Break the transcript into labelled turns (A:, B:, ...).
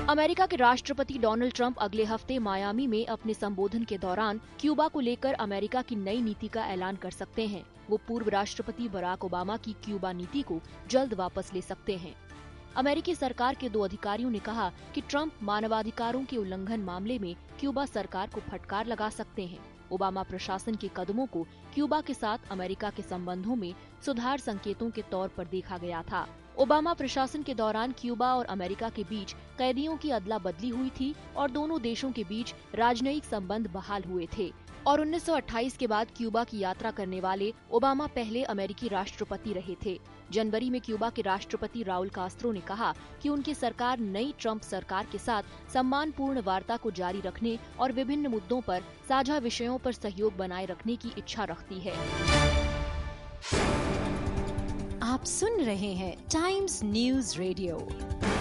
A: America के राष्ट्रपति Donald Trump अगले हफ्ते मायामी में अपने संबोधन के दौरान क्यूबा को लेकर अमेरिका की नई नीति का ऐलान कर सकते हैं। वो पूर्व राष्ट्रपति बराक ओबामा की क्यूबा नीति को जल्द वापस ले सकते हैं। अमेरिकी सरकार के 2 अधिकारियों ने कहा कि ट्रंप मानवाधिकारों के उल्लंघन मामले में क्यूबा सरकार को फटकार लगा सकते हैं। ओबामा प्रशासन के कदमों को क्यूबा के साथ अमेरिका के संबंधों में सुधार संकेतों के तौर पर देखा गया था। ओबामा प्रशासन के दौरान क्यूबा और अमेरिका के बीच कैदियों की अदला बदली हुई थी और दोनों देशों के बीच राजनयिक संबंध बहाल हुए थे। और 1928 के बाद क्यूबा की यात्रा करने वाले ओबामा पहले अमेरिकी राष्ट्रपति रहे थे। जनवरी में क्यूबा के राष्ट्रपति राउल कास्त्रो ने कहा कि उनकी सरकार नई ट्रंप सरकार के साथ सम्मानपूर्ण वार्ता को जारी रखने और विभिन्न मुद्दों पर साझा विषयों पर सहयोग बनाए रखने की इच्छा रखती है।
B: आप सुन रहे हैं टाइम्स न्यूज़ रेडियो।